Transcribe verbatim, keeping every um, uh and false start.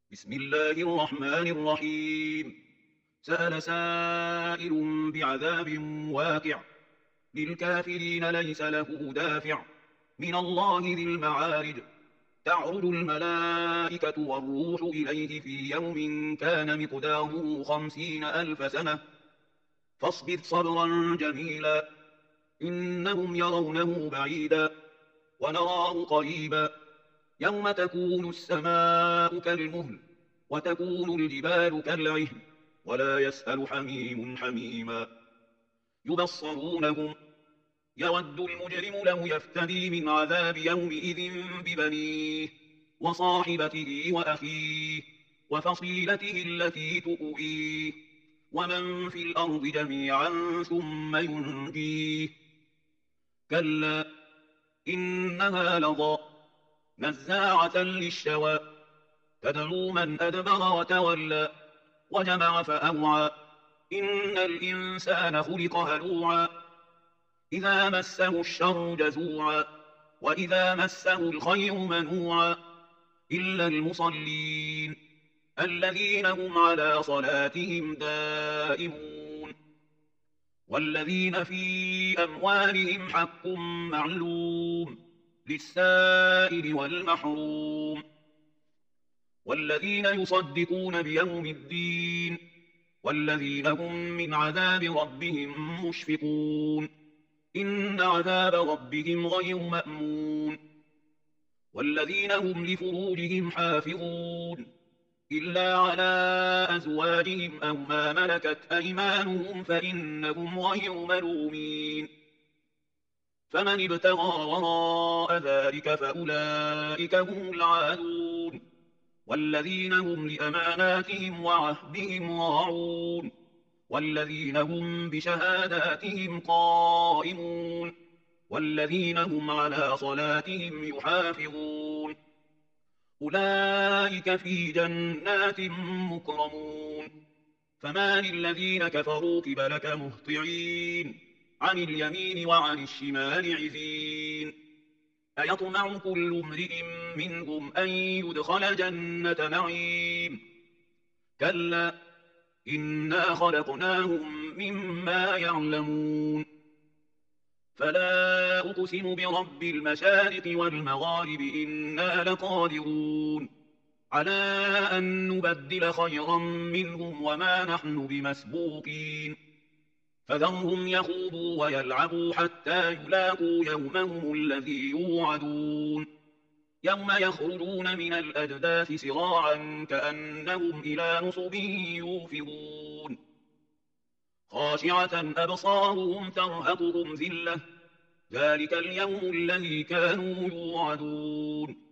بسم الله الرحمن الرحيم. سأل سائل بعذاب واقع، للكافرين ليس له دافع، من الله ذي المعارج. تعرج الملائكة والروح إليه في يوم كان مقداره خمسين ألف سنة، فاصبر صبرا جميلا، إنهم يرونه بعيدا ونراه قريبا. يوم تكون السماء كالمهل، وتكون الجبال كالعهن، ولا يسأل حميم حميما. يبصرونهم، يود المجرم لو يفتدي من عذاب يومئذ ببنيه وصاحبته وأخيه وفصيلته التي تؤويه ومن في الأرض جميعا ثم ينجيه. كلا إنها لظى، نزاعة للشوى، تدعو من أدبر وتولى وجمع فأوعى. إن الإنسان خلق هلوعا، إذا مسه الشر جزوعا، وإذا مسه الخير منوعا، إلا المصلين الذين هم على صلاتهم دائمون، والذين في أموالهم حق معلوم للسائل والمحروم، والذين يصدقون بيوم الدين، والذين هم من عذاب ربهم مشفقون. إن عذاب ربهم غير مأمون. والذين هم لفروجهم حافظون إلا على أزواجهم أو ما ملكت أيمانهم فإنهم غير ملومين. فمن ابتغى وراء ذلك فأولئك هم العادون، والذين هم لأماناتهم وعهدهم راعون، والذين هم بشهاداتهم قائمون، والذين هم على صلاتهم يحافظون. أولئك في جنات مكرمون. فما للذين كفروا قبلك مهطعين، عن اليمين وعن الشمال عزين. أيطمع كل امرئ منهم أن يدخل جنة نعيم. كلا إنا خلقناهم مما يعلمون. فلا أقسم برب المشارق والمغارب إنا لقادرون على أن نبدل خيرا منهم وما نحن بمسبوقين. فذرهم يخوضوا ويلعبوا حتى يلاقوا يومهم الذي يوعدون، يوم يخرجون من الأجداث سراعا كأنهم إلى نصب يوفضون، خاشعة أبصارهم ترهقهم ذلة، ذلك اليوم الذي كانوا يوعدون.